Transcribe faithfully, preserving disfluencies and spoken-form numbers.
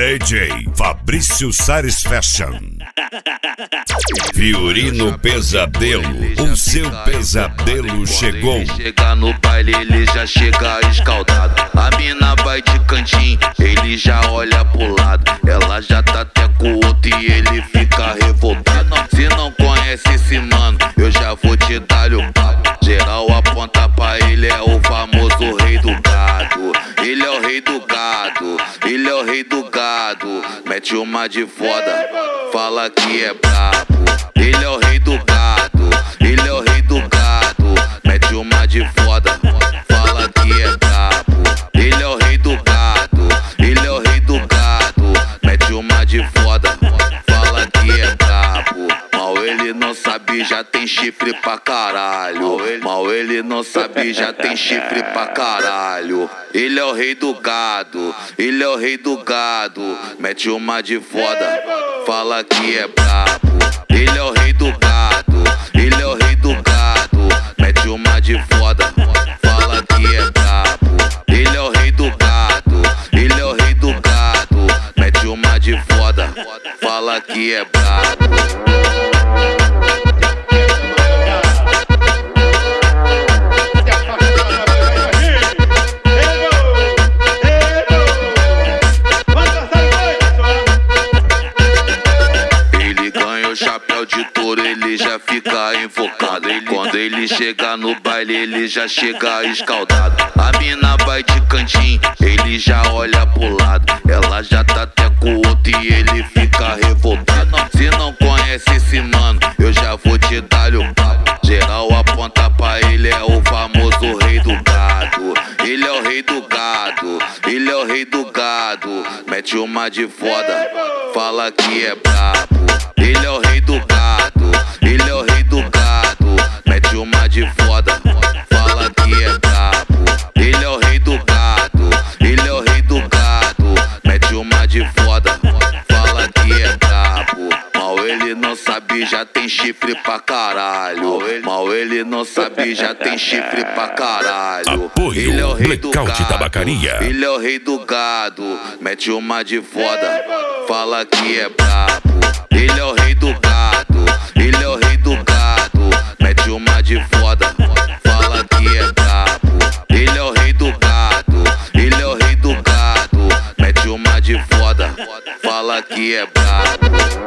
D J Fabrício Sares Fashion. Fiorino Pesadelo, o seu pesadelo chegou. Chega no baile, ele já chega escaldado. A mina vai de cantinho, ele já olha pro lado. Ela já tá até com o outro e ele fica revoltado. Se não conhece esse mano, eu já vou te dar o papo. Geral aponta pra ele, é o famoso rei do gado. Ele é o rei do gado, ele é o rei do gado. Mete uma de foda, fala que é brabo. Ele é o rei do gado, ele é o rei do gado. Mete uma de foda, fala que é brabo. Ele é o rei do gado, ele é o rei do gado. Mete uma de foda, fala que é brabo. Mal ele não sabe, já tem chifre pra caralho. Mal ele não sabe, já tem chifre pra caralho. Ele é o rei do gado, ele é o rei do gado. Mete uma de foda, fala que é brabo. Ele é o rei do gado, ele é o rei do gado. Mete uma de foda, fala que é brabo. Ele é o rei do gado, ele é o rei do gado. Mete uma de foda, fala que é brabo. Chapéu de touro, ele já fica invocado. Quando ele chega no baile, ele já chega escaldado. A mina vai de cantinho, ele já olha pro lado. Ela já tá até com o outro e ele fica revoltado. Se não conhece esse mano, eu já vou te dar o papo. Geral aponta pra ele, é o famoso rei do gado. Ele é o rei do gado, ele é o rei do gado. Mete uma de foda, fala que é brabo. Ele é o rei do gado, ele é o rei do gado. Mete uma de foda, fala que é brabo. Ele é o rei do gado, ele é o rei do gado. Mete uma de foda, fala que é brabo. Mal ele não sabe, já tem chifre pra caralho. Mal ele não sabe, já tem chifre pra caralho. Apoio ele é o rei do Blackout gado, Tabacaria. ele é o rei do gado. Mete uma de foda, fala que é brabo. Ele é o rei do gado, ele é o rei do gado. Mete uma de foda, fala que é brabo. Ele é o rei do gado, ele é o rei do gado. Mete uma de foda, fala que é brabo.